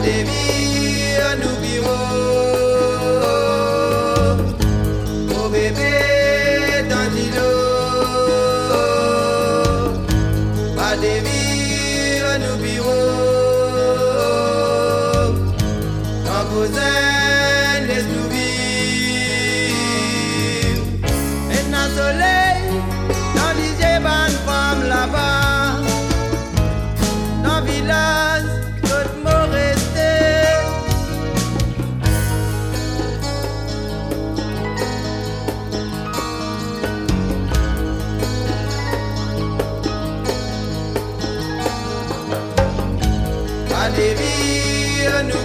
Devi à nos bureaux, oh bébé dans l'îlot. Pas Devi à nos bureaux, ton cousin laisse-nous vivre. Et dans le soleil, dans l'Isée, bonne femme là-bas, dans le village. Devi à nos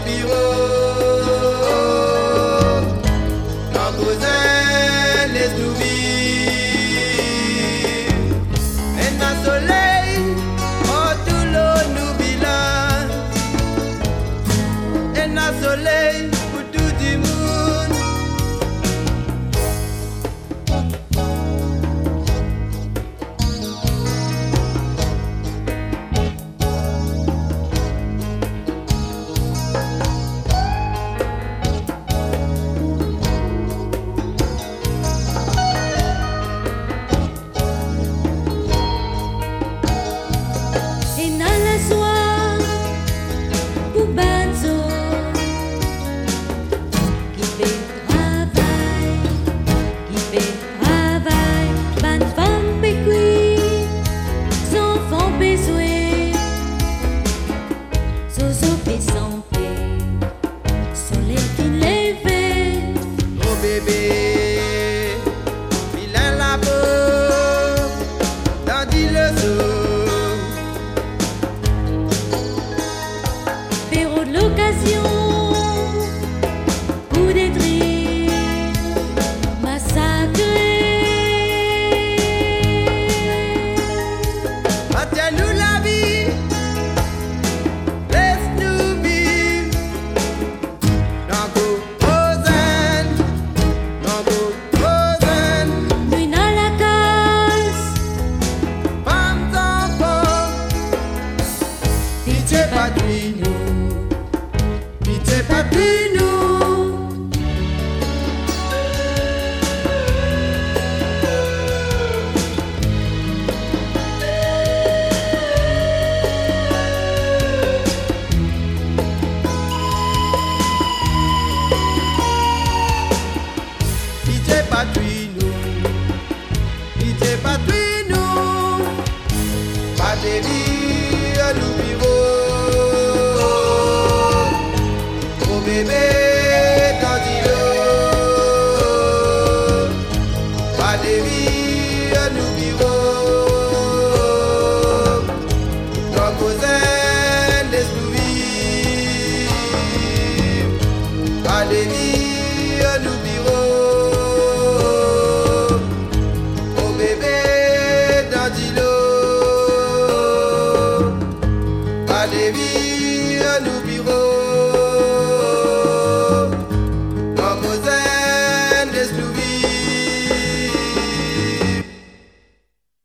bureaux, ton cousin laisse-nous vivre. Et dans le soleil, oh tout l'eau nous village. Et dans le soleil, pour tout le monde. Devi à nos bureaux, oh bébé dans l'îlot. Pas Devi à nos bureaux, ton cousin laisse-nous vivre. Pas Devi à nos bureaux, oh bébé dans l'îlot. Devi à nos bureaux.